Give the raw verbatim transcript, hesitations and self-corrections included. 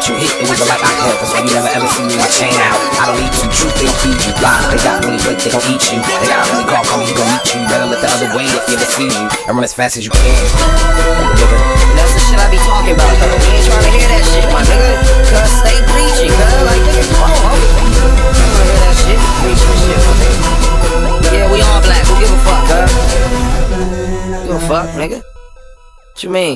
you hit, it was a light I had. That's why you never ever see me with my chain out. I don't need to, truth, they don't feed you. Lies, they got really weight, they gon' eat you. They got a really call, call me, he gon' meet you. Better look the other way if he ever sees you. And run as fast as you can, nigga. That's the shit I be talking about, though. We ain't trying to hear that shit, my nigga. Cause stay preaching, cuz. Like, nigga, come on, homie. I don't wanna hear that shit. Preaching shit, my nigga. Yeah, we all black. Who give a fuck, cuz? Give a fuck, nigga. What you mean?